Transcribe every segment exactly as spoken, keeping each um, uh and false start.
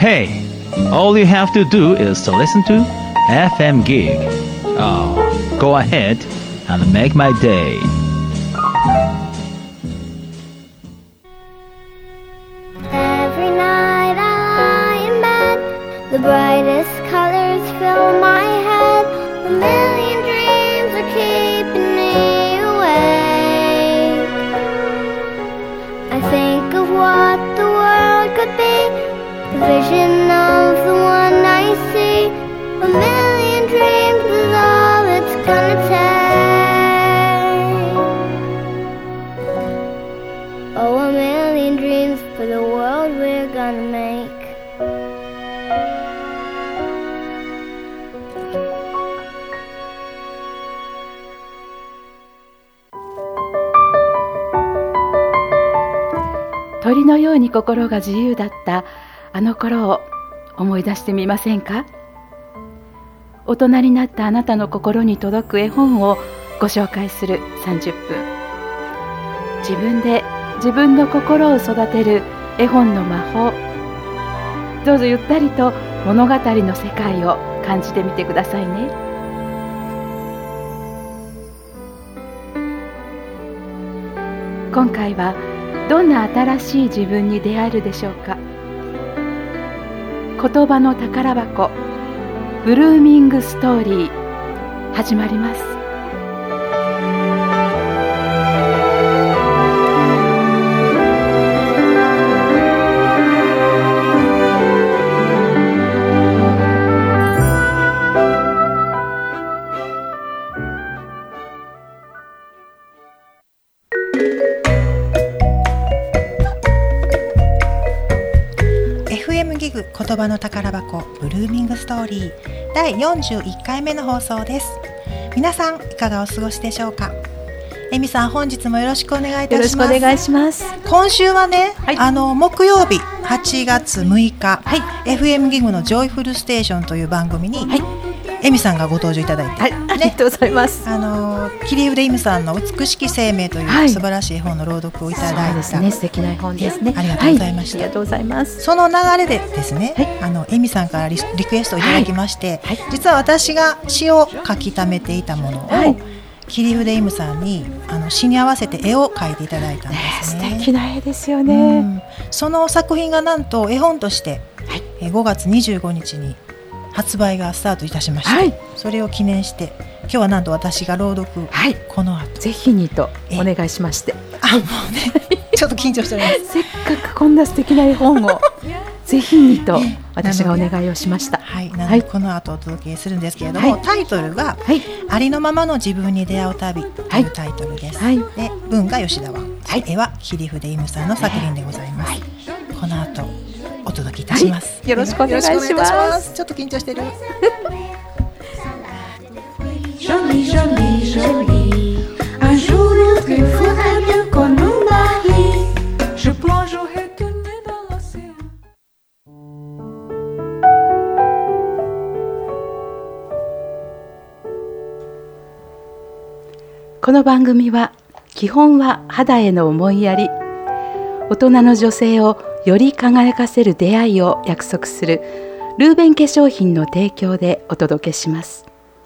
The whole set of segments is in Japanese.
Hey, all you have to do is to listen to エフエム Gig. Oh, go ahead and make my day. Every night I lie in bed, the brightest colors fill my head. A million dreams are keeping me awake. I think of what the world could be, the vision of the one I see. A million dreams is all it's gonna take. Oh, a million dreams for the world we're gonna make. 鳥のように心が自由だったあの頃を思い出してみませんか？大人になったあなたの心に届く絵本をご紹介するさんじゅっぷん。自分で自分の心を育てる絵本の魔法。どうぞゆったりと物語の世界を感じてみてくださいね。今回はどんな新しい自分に出会えるでしょうか。言葉の宝箱ブルーミングストーリー始まります。 言葉の宝箱ブルーミングストーリーだいよんじゅういっかいめの放送です。皆さんいかがお過ごしでしょうか。えみさん、本日もよろしくお願いいたします。 よろしくお願いします。 今週はね、 はい、 あの木曜日はちがつむいか、はい、エフエム ギグのジョイフルステーションという番組に、はい、えみさんがご登場いただいて、 はい、ね、ありがとうございます。 あの桐生イムさんの美しき生命という素晴らしい絵本の朗読をいただいた、はい、そうですね、 素敵な絵本ですね。 ありがとうございました、 はい、ありがとうございます。 その流れでですね、はい、あのえみさんからリ、リクエストをいただきまして、はいはい、実は私が詩を書き溜めていたものを、はい、桐生イムさんにあの詩に合わせて絵を描いていただいたんですね。 ね、素敵な絵ですよね、うん、 その作品がなんと絵本として、はい、えごがつにじゅうごにちに発売がスタートいたしまして、はい、それを記念して今日はなんと私が朗読、はい、この後ぜひにとお願いしまして、 あ、もうねちょっと緊張しておりますせっかくこんな素敵な絵本をぜひにと私がお願いをしました。 はい、なのでこの後お届けするんですけれども、はい、タイトルが、はい、ありのままの自分に出会う旅というタイトルです、はい、で文が吉田は、はい、絵は桐生イムさんの作品でございます、はい、この後お届けいたします、 はい、よろしくお願いします。 ちょっと緊張してる Jolie, jolie, jolie. Un jour l'autre, il faudrait bien qu'on nous marie. Je plongerai tout nu dans l'océan. この番組は基本は肌への思いやり、大人の女性をより輝かせる出会いを約束するルーベン化粧品の提供でお届けします。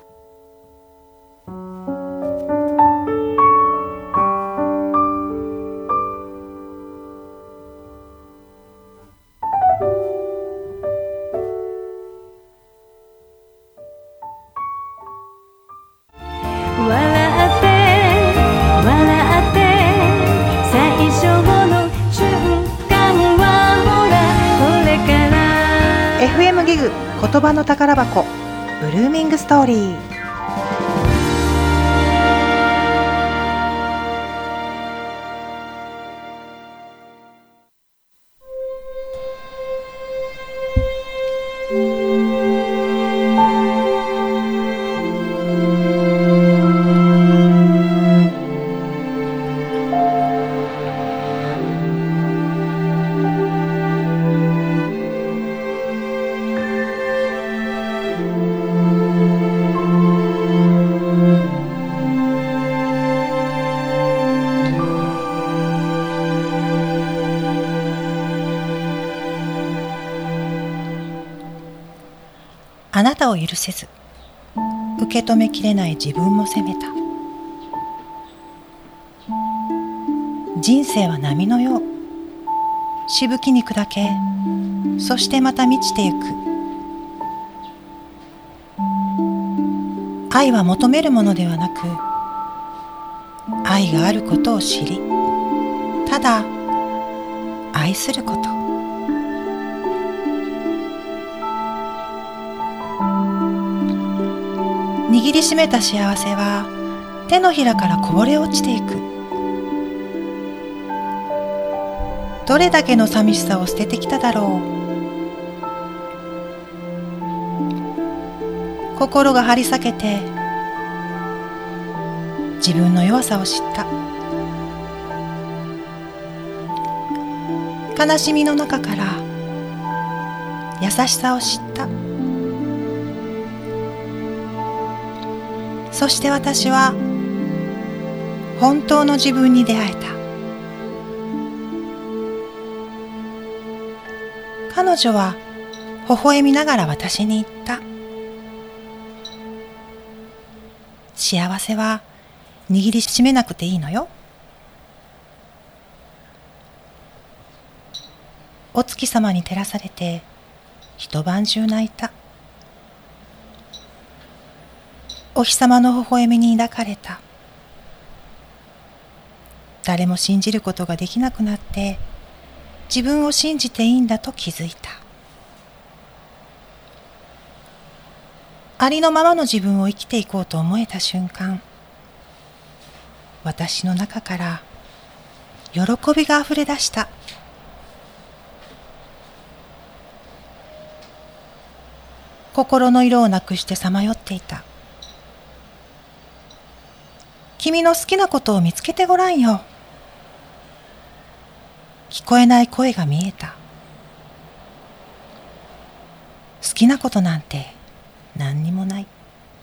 エフエム ギグ言葉の宝箱ブルーミングストーリー。 あなたを許せず、受け止めきれない自分も責めた。人生は波のよう。しぶきに砕け、そしてまた満ちてゆく。愛は求めるものではなく、愛があることを知り、ただ愛すること。握りしめた幸せは手のひらからこぼれ落ちていく。どれだけの寂しさを捨ててきただろう。心が張り裂けて自分の弱さを知った。悲しみの中から優しさを知った。そして私は本当の自分に出会えた。彼女は微笑みながら私に言った。幸せは握りしめなくていいのよ。お月様に照らされて一晩中泣いた。お日様の微笑みに抱かれた。誰も信じることができなくなって自分を信じていいんだと気づいた。ありのままの自分を生きていこうと思えた瞬間、私の中から喜びがあふれ出した。心の色をなくしてさまよっていた。君の好きなことを見つけてごらんよ。聞こえない声が見えた。好きなことなんて何にもない。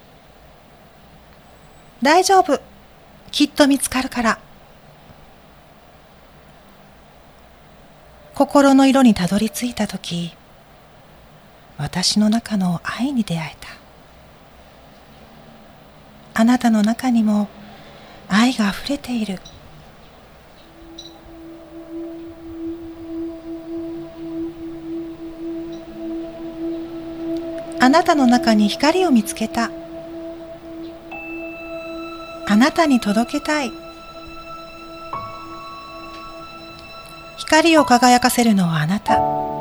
大丈夫、きっと見つかるから。心の色にたどり着いたとき、私の中の愛に出会えた。あなたの中にも愛があふれている。あなたの中に光を見つけた。あなたに届けたい。光を輝かせるのはあなた。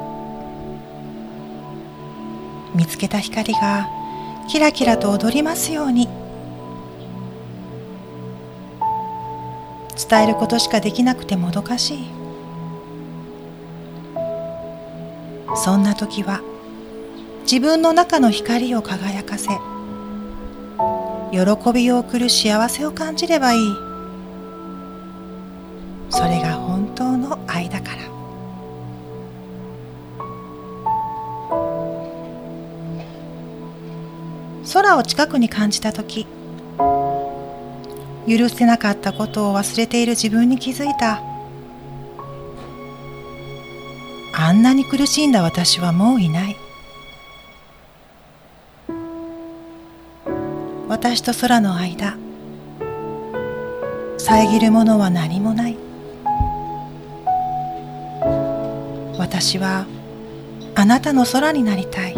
見つけた光がキラキラと踊りますように。伝えることしかできなくてもどかしい。そんな時は自分の中の光を輝かせ、喜びを送る幸せを感じればいい。それが本当の愛だから。空を近くに感じたとき、許せなかったことを忘れている自分に気づいた。あんなに苦しんだ私はもういない。私と空の間、遮るものは何もない。私はあなたの空になりたい。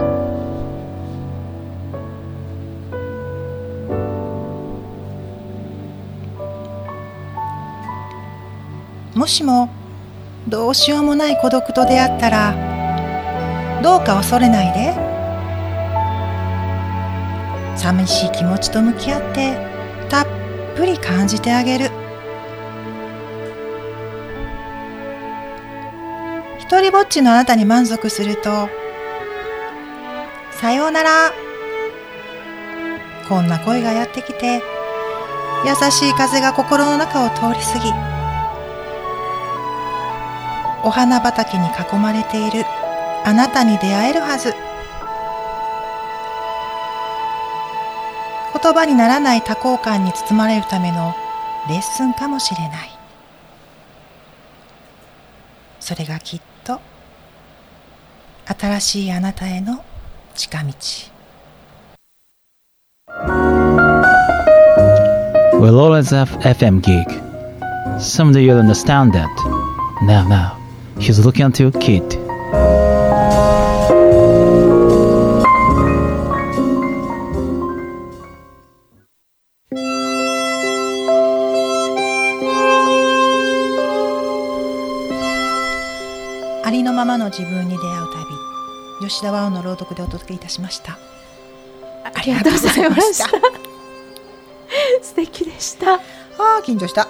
もしもどうしようもない孤独と出会ったら、どうか恐れないで。寂しい気持ちと向き合ってたっぷり感じてあげる。一人ぼっちのあなたに満足すると、さようなら、こんな声がやってきて、優しい風が心の中を通り過ぎ、お花畑に囲まれているあなたに出会えるはず。言葉にならない多幸感に包まれるためのレッスンかもしれない。それがきっと新しいあなたへの近道。 We'll always have F M gig. Someday you'll understand that. Now, now, he's looking at your kid. ありのままの自分に出会う旅、吉田和夫の朗読でお届けいたしました。 ありがとうございました素敵でした。 あー緊張した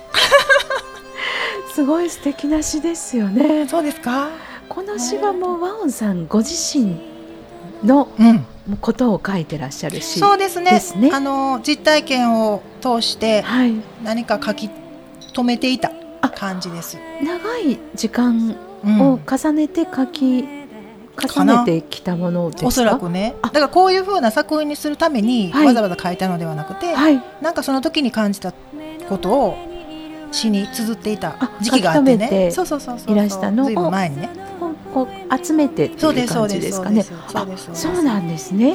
すごい素敵な詩ですよね。 そうですか。 この詩はもう和音さんご自身のことを書いてらっしゃる詩、 うん、そうですね。 ですね。 あの実体験を通して何か書き留めていた感じです、 はい、長い時間を重ねて書き、うん、重ねてきたものですか。 おそらくね。だからこういう風な作品にするためにわざわざ書いたのではなくて、はい、なんかその時に感じたことを詩に綴っていた時期があってね。そうそうそうそう。 いらしたのをずいぶん前にね。 こう集めてっていう感じですかね。そうなんですね。うん、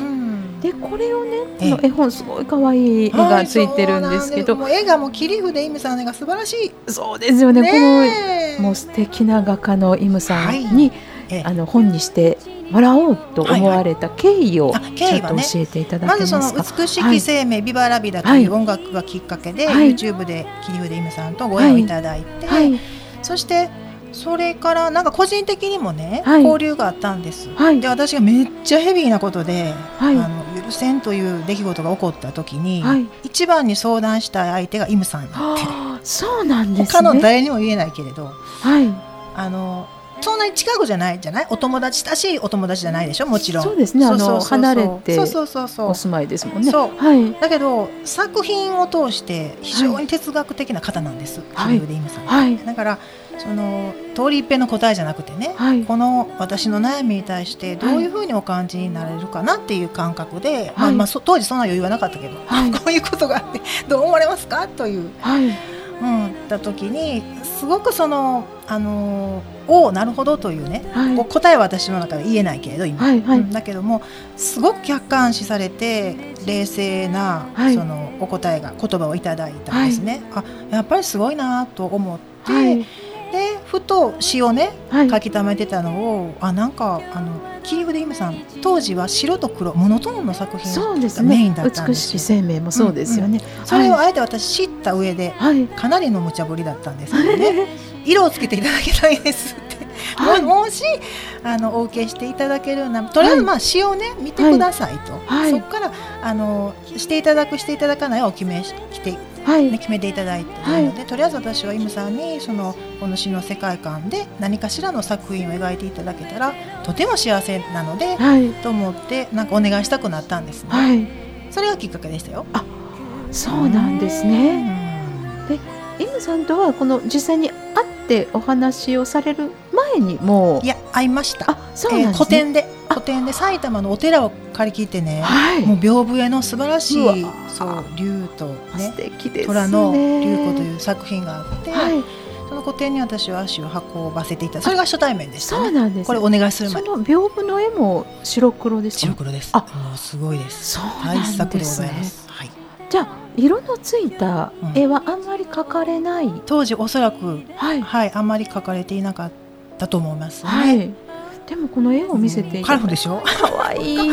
でこれをね、この絵本すごい可愛い絵がついてるんですけど、 もう絵がもう切り筆イムさんの絵が素晴らしい。 そうですよね。ねこのもう素敵な画家のイムさんに、はい、あの本にしてもらおうと思われた経緯をちょっと教えていただけますか。 まずその美しき生命、はい、ビバラビダという音楽がきっかけで、はい、YouTube で切り筆イムさんとご縁をいただいて、はいはい、そしてそれからなんか個人的にもね、はい、交流があったんです、はい、で私がめっちゃヘビーなことで、はい、あの許せんという出来事が起こった時に、はい、一番に相談したい相手がイムさんになって、 そうなんですね。 他の誰にも言えないけれど、 はい、 あのそんなに近くじゃないじゃない。お友達親しいお友達じゃないでしょ、もちろん。 そうですね。あの離れてお住まいですもんね。 そう、はい、だけど作品を通して非常に哲学的な方なんです、はい、切り筆イムさん、はい、だからその通り一遍の答えじゃなくてね、はい、この私の悩みに対してどういうふうにお感じになれるかなっていう感覚で、はいまあまあ、当時そんな余裕はなかったけど、はい、こういうことがあってどう思われますかという、はいうん、た時にすごくそのあのおおなるほどというね、はい、答えは私の中で言えないけれど今、はいはいうん、だけどもすごく客観視されて冷静な、はい、そのお答えが言葉をいただいたんですね、はい、あやっぱりすごいなと思って、はい、でふと詩をね、はい、書き溜めてたのをあなんかあの切り筆イムさん当時は白と黒モノトーンの作品がメインだったんですよ。 美しき生命もそうですよね、 うんうん、それをあえて私知った上で、はい、かなりの無茶ぶりだったんですけどね色をつけていただきたいですって、はい、もしあのお受けしていただけるようなとりあえずまあ詩をね見てくださいと、はい、そこからあのしていただくしていただかないを決めしてはいね、決めていただいているので、はい、とりあえず私はイムさんにそのこの詩の世界観で何かしらの作品を描いていただけたらとても幸せなので、はい、と思ってなんかお願いしたくなったんですね、はい、それがきっかけでしたよ。 あ、そうなんですね。でイムさんとはこの実際に会ってお話をされる前にもういや会いました。 あ、そうなんですね。えー、 個展で個展で埼玉のお寺を借り切ってね、はい、もう屏風絵の素晴らしいそう竜と、ね、 素敵ですね、 虎の竜子という作品があって、はい、その個展に私は足を運ばせていただいた。それが初対面でした、ね、 そうなんです、ね、 これお願いする前その屏風の絵も白黒ですか。 白黒です。あ、もうすごいです。 そうなんですね。大作でございます、 はい、 じゃあ色のついた絵はあんまり描かれない、うん、 当時おそらく、はいはい、あんまり描かれていなかったと思いますね、はい、 でもこの絵を見せていただいて、 カラフルでしょ。 かわいい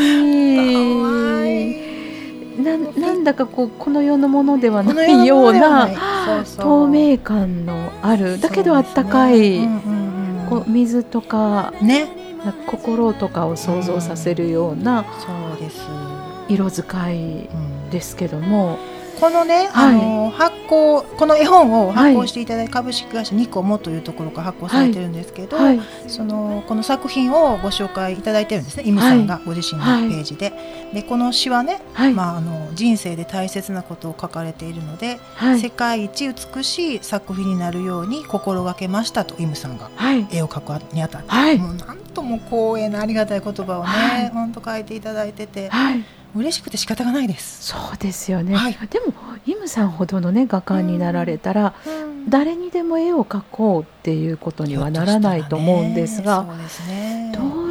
な, なんだかこうこの世のものではないような透明感のあるだけどあったかい、ねうんうんうん、こう水とか、ね、心とかを想像させるような、うん、そうです色使いですけども、 このね、はい、あの発行この絵本を発行していただいて、はい、株式会社ニコモというところから発行されてるんですけど、はいはい、そのこの作品をご紹介いただいてるんですね、イムさんがご自身のページで、はい、でこの詩はね、はいまあ、あの人生で大切なことを書かれているので、はい、世界一美しい作品になるように心がけましたとイムさんが絵を描くにあたって、はい、もうなんとも光栄なありがたい言葉をね、はい、本当書いていただいてて、はい嬉しくて仕方がないです。 そうですよね、はい、でもイムさんほどの、ね、画家になられたら、うん、誰にでも絵を描こうっていうことにはならないと思うんですが、そうですね、どうし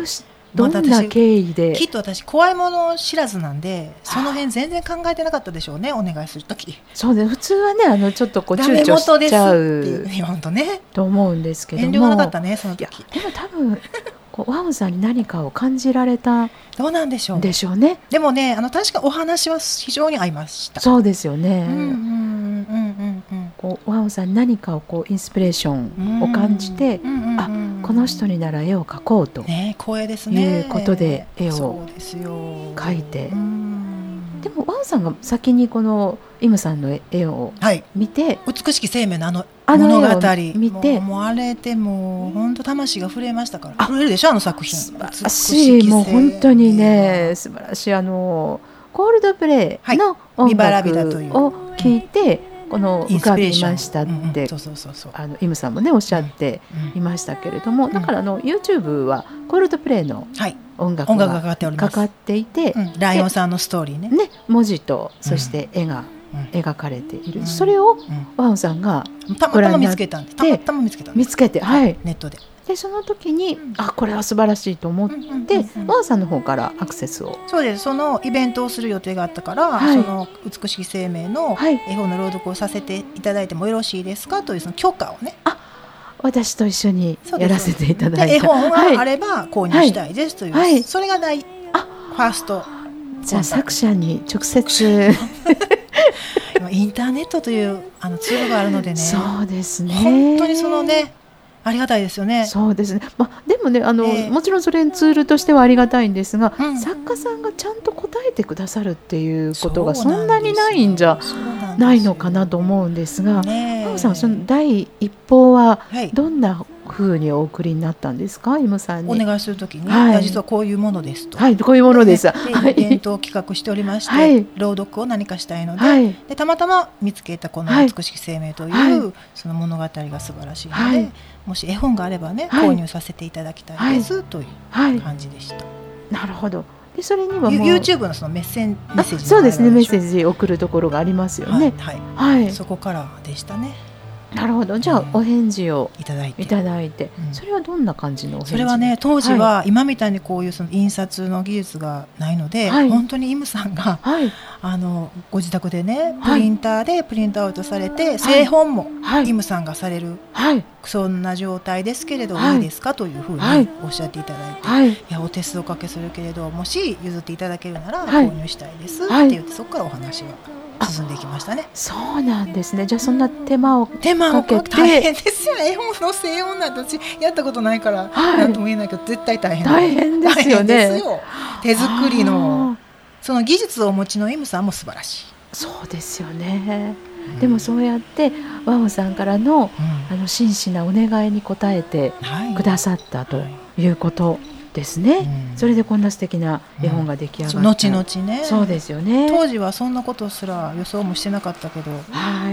どんな経緯で、 きっと私怖いもの知らずなんでその辺全然考えてなかったでしょうね、お願いするとき。 そうです、普通はねあのちょっとこう躊躇しちゃう本当、ね、 と思うんですけども、 遠慮がなかったねその時。 でも多分こうワウさんに何かを感じられたどうなんでしょうでしょうね。 でもねあの確かお話は非常に合いました。 そうですよね、 うんうんうんうんうん、 こうワウさんに何かをこうインスピレーションを感じて、うんうんうんうん、あこの人になら絵を描こうと、 ね、光栄ですね、 いうことで絵を描いて、でもワウさんが先にこのイムさんの絵を見て、はい、 美しき生命のあの物語見て、もうあれでもう本当魂が震えましたから。震えるでしょあの作品。 素晴らしい、もう本当にね素晴らしい。あのコールドプレイの音楽を聴いて、この浮かびましたってイムさんもねおっしゃっていましたけれども、だからあの YouTube はコールドプレイの音楽がかかっていて、 ライオンさんのストーリーね、 ね文字とそして絵が描かれている、それをワウさんがたまたま見つけたんで、たまたま見つけたんで見つけて、はい、 ネットで。 でその時に、うん、あこれは素晴らしいと思って、うんうんうんうん、ワウさんの方からアクセスを。 そうです、そのイベントをする予定があったから、はい、その美しき生命の絵本の朗読をさせていただいてもよろしいですかというその許可をね、 あ私と一緒にやらせていただいて、 絵本があれば購入したいですという、はいはい、それが大ファースト。 じゃあ作者に直接インターネットというあのツールがあるのでね、 そうですね、 本当にそのねありがたいですよね。 そうですね、まあ、でもねあの、えー、もちろんそれツールとしてはありがたいんですが、うん、作家さんがちゃんと答えてくださるっていうことがそんなにないんじゃないのかなと思うんですが、ワウさんその第一報はどんな風にお送りになったんですか、イムさんに。 お願いするときに、はい、実はこういうものですと、 はい、こういうものです、 でイベントを企画しておりまして、はい、朗読を何かしたいので、はい、でたまたま見つけたこの美しき生命という、はい、その物語が素晴らしいので、はい、もし絵本があればね、はい、購入させていただきたいです、はい、という感じでした、はい、 なるほど。でそれにはもう YouTube のそのメッセージメッセージそうですね、メッセージ送るところがありますよね、 はいはいはい、そこからでしたね。 なるほど、じゃあお返事をいただいて、いただいて、 うん、 それはどんな感じのお返事？ それはね、当時は今みたいにこういうその印刷の技術がないので、はい、本当にイムさんが、はい、あのご自宅でねプリンターでプリントアウトされて、はい、製本もイムさんがされる、はい、そんな状態ですけれど、はい、いいですかというふうにおっしゃっていただいて、はい、いやお手数おかけするけれどもし譲っていただけるなら購入したいです、はい、って言って、そこからお話が進んでいきましたね。 そうなんですね。じゃあそんな手間をかけて、手間をかけて大変ですよ。絵本の製本なんて私やったことないから、はい、なんとも言えないけど絶対大変大変ですよね。 ですよ。手作りのその技術をお持ちのイムさんも素晴らしい。 そうですよね、うん、でもそうやってワオさんからの、うん、あの真摯なお願いに応えてくださったということですね、はいはい、それでこんな素敵な絵本が出来上がった、うん、 後々ね。 そうですよね。 当時はそんなことすら予想もしてなかったけど、 はい、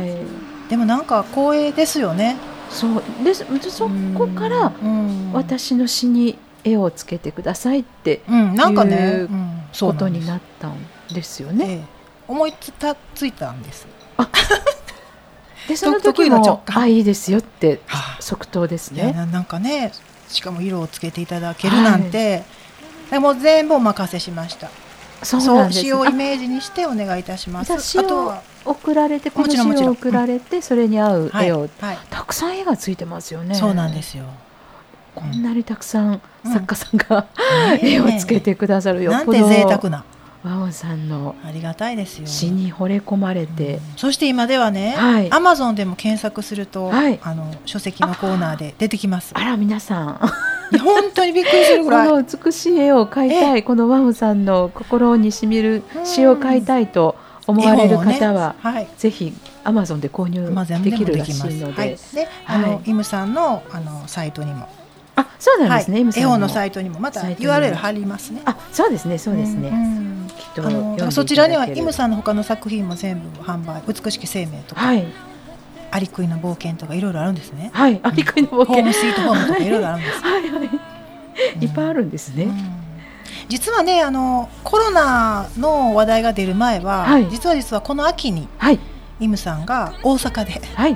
でもなんか光栄ですよね。 そうです。そこから私の詩に絵をつけてくださいっていうことになったんですよね、うん、ええ、思いつたついたんです。 あでその時もあいいですよって即答ですね。 いやなんかね、しかも色をつけていただけるなんて、はい、もう全部お任せしました。 そうなんです。 詩をイメージにしてお願いいたします。 詩を送られて、この詩を送られて、それに合う絵を、はいはい、たくさん絵がついてますよね。 そうなんですよ。 こんなにたくさん作家さんが、うん、絵をつけてくださる、よっぽどなんて贅沢なワオさんのありがたいですよ。 詩に惚れ込まれて、うん、 そして今ではね、はい、アマゾンでも検索すると、はい、あの書籍のコーナーで出てきます。 あら皆さん本当にびっくりするぐらいこの美しい絵を描いたい、このワオさんの心にしみる詩を描いたいと思われる方は、ね、はい、ぜひアマゾンで購入できるらしいので、はい、 であの、はい、イムさんのあのサイトにも、 あ、そうなんですね、 はい、絵本のサイトにもまた ユーアールエル 貼りますね。 あ、そうですね、そうですね、うんうん、きっとあのそちらにはイムさんの他の作品も全部販売、美しき生命とか、はい、アリクイの冒険とかいろいろあるんですね。 はい、アリクイの冒険、 ホームスイートホームとかいろいろあるんです。 はいはい、いっぱいあるんですね、うん、 実はね、あのコロナの話題が出る前は、はい、実は実はこの秋に、はい、イムさんが大阪で、はい、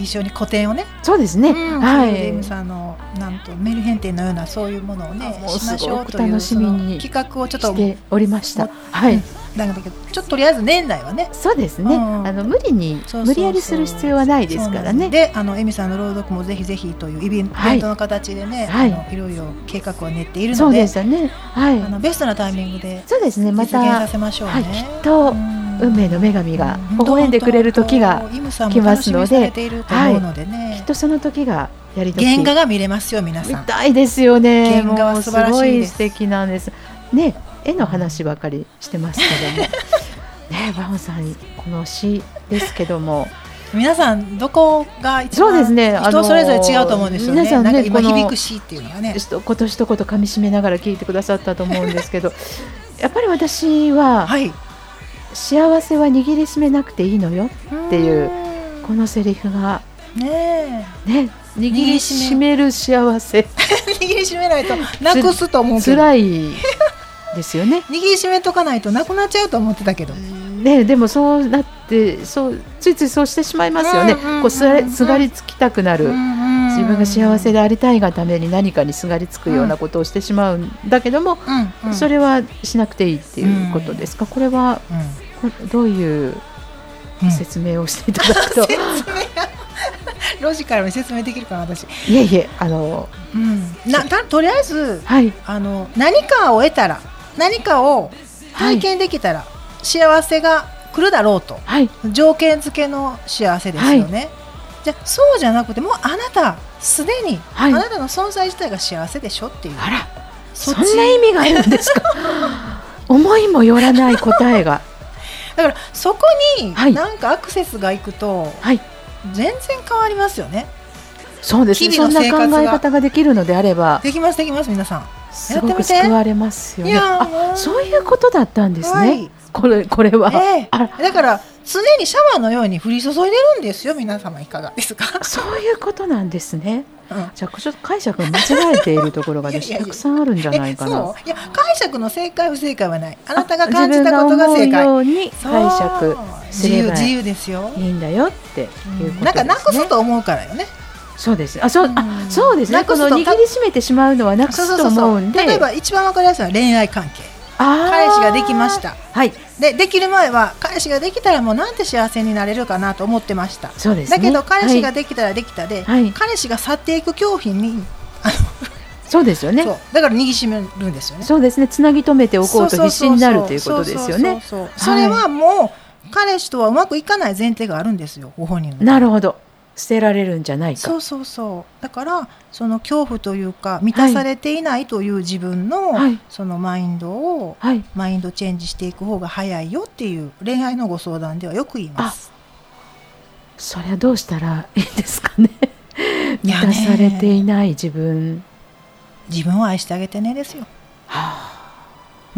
一緒に個展をね、 そうですね、 うん、 はい、 レムさんのなんとメルヘン展のようなそういうものをねもうしましょうというすごく楽しみに企画をちょっとしておりました。はい、 なんだけどちょっととりあえず年内はね、 そうですね、うん、あの無理にそうそうそう無理やりする必要はないですからね。 で、あのエミさんの朗読もぜひぜひというイベント、はい、イベントの形でね、はい、あのいろいろ計画を練っているので、 そうですよね、はい、 あのベストなタイミングでそうですね、また実現させましょうね、 はい、きっと運命の女神が微笑んでくれる時が来ますので、きっとその時がやり時、 原画が見れますよ皆さん。 見たいですよね。 原画は素晴らしいです。 すごい素敵なんですね。絵の話ばかりしてますけどもね、バオさんこの詩ですけども、 皆さんどこが一番、 そうですね、 人それぞれ違うと思うんですよね。 皆さんね、 なんか今響く詩っていうのがね、 今年一言噛み締めながら聞いてくださったと思うんですけどやっぱり私は、はい、幸せは握りしめなくていいのよっていうこのセリフがねえ、ね、握りしめる幸せ握りしめないとなくすと思うけど辛いですよね。 握りしめとかないとなくなっちゃうと思ってたけど、 ね、でもそうなってそうついついそうしてしまいますよね。こうすがりつきたくなる、自分が幸せでありたいがために何かにすがりつくようなことをしてしまうんだけども、うんうん、それはしなくていいっていうことですか。これは、うん、どういう説明をしていただくと、うん、 ロジカルに説明できるかな私。 いえいえ、あの、 うん、なとりあえず、 はい、 あの何かを得たら何かを体験できたら、はい、幸せが来るだろうと、はい、条件付けの幸せですよね、はい、じゃそうじゃなくてもうあなたすでに、はい、あなたの存在自体が幸せでしょっていう、 あら そ, そんな意味があるんですか思いもよらない答えがだからそこに何かアクセスがいくと、はい、全然変わりますよね。 そうですね、そんな考え方ができるのであればできますできます。皆さんすごく救われますよね。あ、そういうことだったんですね、はい、これ、これは、 えー、あだから常にシャワーのように降り注いでるんですよ。皆様いかがですか。 そういうことなんですね、うん、じゃあちょっと解釈が間違えているところがたくさんあるんじゃないかな。 そういや解釈の正解不正解はない。あなたが感じたことが正解、自分が思うように解釈すれば自由ですよ、 いいんだよっていうことですね。 なんかなくすと思うからよね。 そうです。あ、そう、あ、そうですね。この握りしめてしまうのはなくすと思うんで。 そうそうそうそう。例えば一番わかりやすいのは恋愛関係。彼氏ができました、はい、で, できる前は彼氏ができたらもうなんて幸せになれるかなと思ってました。 そうですね、 だけど彼氏ができたらできたで、はい、彼氏が去っていく恐怖にそうですよね。 そうだから握りしめるんですよね。 そうですね、つなぎ止めておこうと必死になるということですよね。 それはもう彼氏とはうまくいかない前提があるんですよ、ご本人の。 なるほど、捨てられるんじゃないか。 そうそうそう。だからその恐怖というか満たされていないという自分の、はい、そのマインドを、はい、マインドチェンジしていく方が早いよっていう恋愛のご相談ではよく言います。 それはどうしたらいいですかね満たされていない自分、 自分を愛してあげてねですよ、はあ、うん、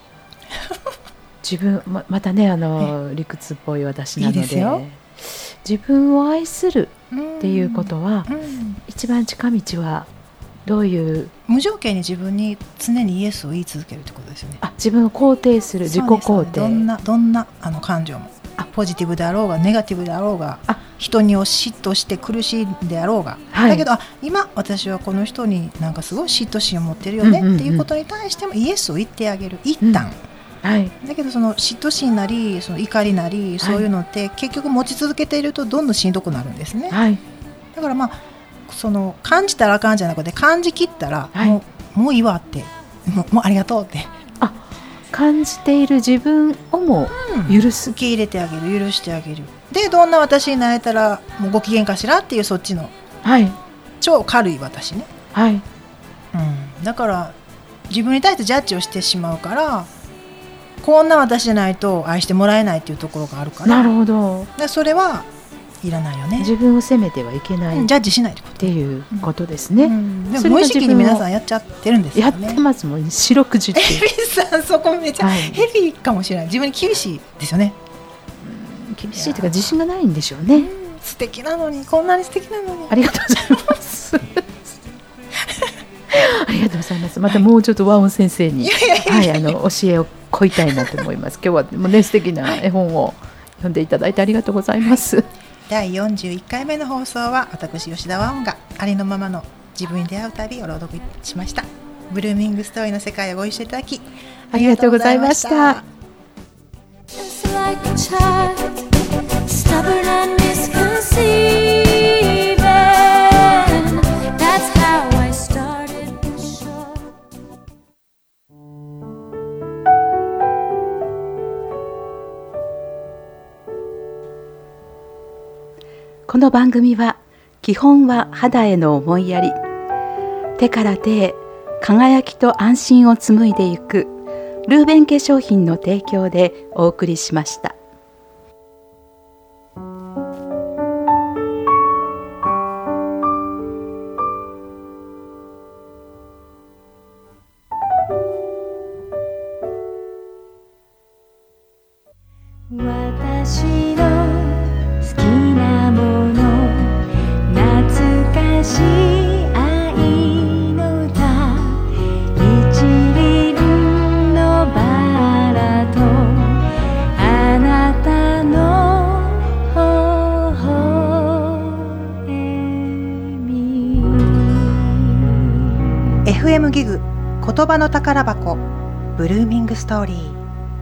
自分 ま, またねあの理屈っぽい私なの で, いいですよ。自分を愛するっていうことは、うんうん、一番近道はどういう、 無条件に自分に常にイエスを言い続けるってことですよね。 あ、自分を肯定する、自己肯定、 どんなどんなあの感情も、あポジティブであろうがネガティブであろうが、あ人にを嫉妬して苦しいであろうが、はい、だけどあ今私はこの人になんかすごい嫉妬心を持ってるよね、うんうんうん、っていうことに対してもイエスを言ってあげる、一旦、うんはい、だけどその嫉妬心なりその怒りなりそういうのって結局持ち続けているとどんどんしんどくなるんですね、はい、だからまあその感じたらあかんじゃなくて感じきったら、はい、もう、もういいわってもう、もうありがとうって、 あ感じている自分をも許す、 うん、受け入れてあげる、許してあげる、でどんな私になれたらもうご機嫌かしらっていうそっちの、はい、超軽い私ね、はいうん、だから自分に対してジャッジをしてしまうからこんな私じゃないと愛してもらえないっていうところがあるから、 なるほど、 でそれはいらないよね。 自分を責めてはいけない、 うん、ジャッジしないってことっていうことですね、うん、 でも無意識に皆さんやっちゃってるんですよね。 やってますもん、四六時中。 エビさんそこめちゃヘビーかもしれない、自分に厳しいですよね、 うん、厳しいというか自信がないんでしょうね、うん、 素敵なのに、こんなに素敵なのにありがとうございますありがとうございます。またもうちょっと和音先生に、はい、あの教えを請いたいなと思います。今日はもう、ね、素敵な絵本を読んでいただいてありがとうございます。 だいよんじゅういっかいめの放送は私吉田和音がありのままの自分に出会う旅を朗読しました。ブルーミングストーリーの世界をご一緒いただきありがとうございました。 Just like a child, stubborn and misconceiving. That's how I started the show. この番組は基本は肌への思いやり、手から手へ輝きと安心を紡いでいくルーベン化粧品の提供でお送りしました。 私の好きなもの、懐かしい愛の歌、一輪のバラとあなたの微笑み。 エフエム ギグ言葉の宝箱ブルーミングストーリー。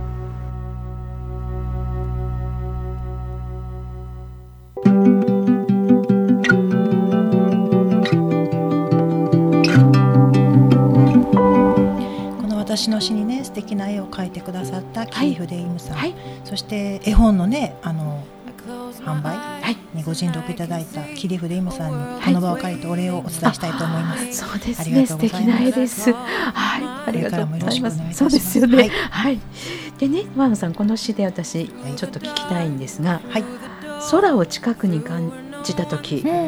私の詩にね素敵な絵を描いてくださったキーフデイムさん、はい、そして絵本のねあの販売にご尽力いただいたキリフデイムさんにこの場を借りてお礼をお伝えしたいと思います。 そうですね、素敵な絵です。はい、ありがとうございます。そうですよね。はい。はい、でね、ワンさんこの詩で私ちょっと聞きたいんですが、はい、空を近くに感じた時、うん、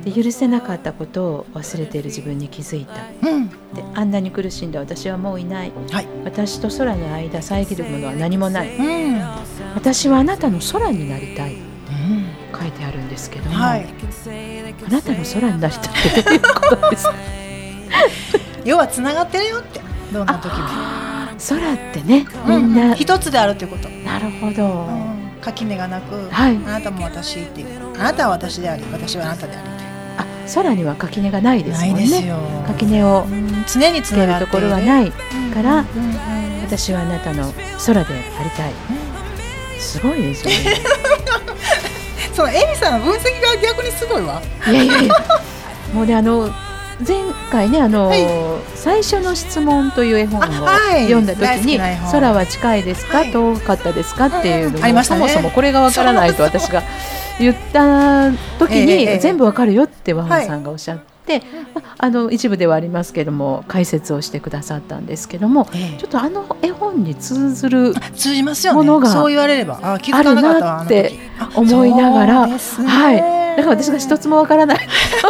で許せなかったことを忘れている自分に気づいた、うん、であんなに苦しんだ私はもういない、はい、私と空の間遮るものは何もない、うん、私はあなたの空になりたい、うん、書いてあるんですけども、はい、あなたの空になりたいってどういうことですか？ 要はつながってるよって、どんな時も空ってね、みんな、 うん、一つであるということ。 なるほど、うん、 垣根がなく、はい、あなたも私っていう、あなたは私であり私はあなたであり。 あ、空には垣根がないですもんね。 ないですよ。 垣根を常につけるところはないから、うんうんうん、私はあなたの空でありたい、うん、すごいですよね。 そのエミさんの分析が逆にすごいわ。 いやいやいやもうね、あの前回ね、あの、はい、最初の質問という絵本を読んだ時に、はい、空は近いですか、はい、遠かったですかっていうのも、うんうんね、そもそもこれがわからないと私が言った時に、えーえー、全部わかるよってワンさんがおっしゃって、はい、あの一部ではありますけども解説をしてくださったんですけども、えー、ちょっとあの絵本に通ずるものがあるなって思いながら、ね、はい、だから私が一つもわからない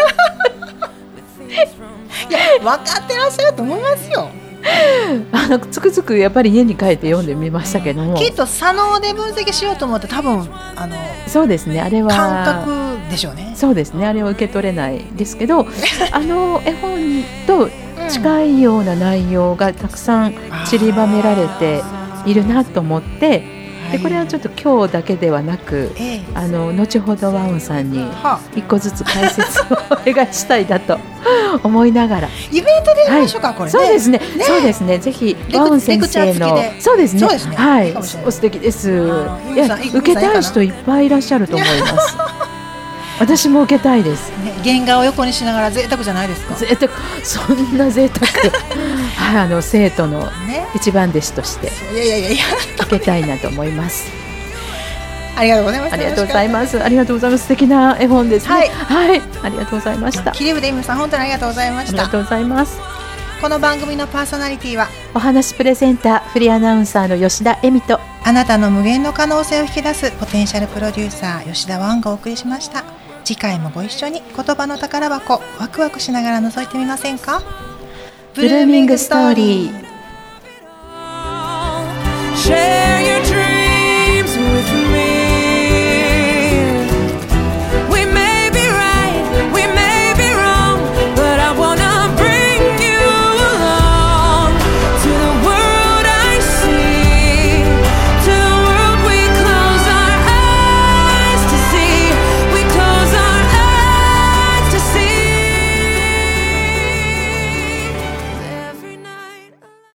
いや分かってらっしゃると思いますよ。 あのつくづくやっぱり家に帰って読んでみましたけども、 きっと左脳で分析しようと思って多分あのそうですね、あれは感覚でしょうね。 そうですね、あれを受け取れないですけどあの絵本と近いような内容がたくさん散りばめられているなと思って、でこれはちょっと今日だけではなく、ええ、あの後ほどワンさんに一個ずつ解説をお願いしたいなと思いながらイベントでやりましょうか、はい、これね。 そうですね、ね、そうですね、ぜひワン先生のそうですね、そうですね、はい、お素敵です。いや受けたい人いっぱいいらっしゃると思います私も受けたいです、 ね、原画を横にしながら贅沢じゃないですか。 贅沢、そんな贅沢はい、あの生徒の一番弟子として受けたいなと思います。 ありがとうございます。 ありがとうございます。ありがとうございます。素敵な絵本ですね。はい、はい、ありがとうございました。 キリブデイムさん、本当にありがとうございました。 ありがとうございます。 この番組のパーソナリティはお話プレゼンターフリーアナウンサーの吉田恵美と、 あなたの無限の可能性を引き出すポテンシャルプロデューサー吉田ワンがお送りしました。次回もご一緒に言葉の宝箱ワクワクしながら覗いてみませんか。 ブルーミングストーリー。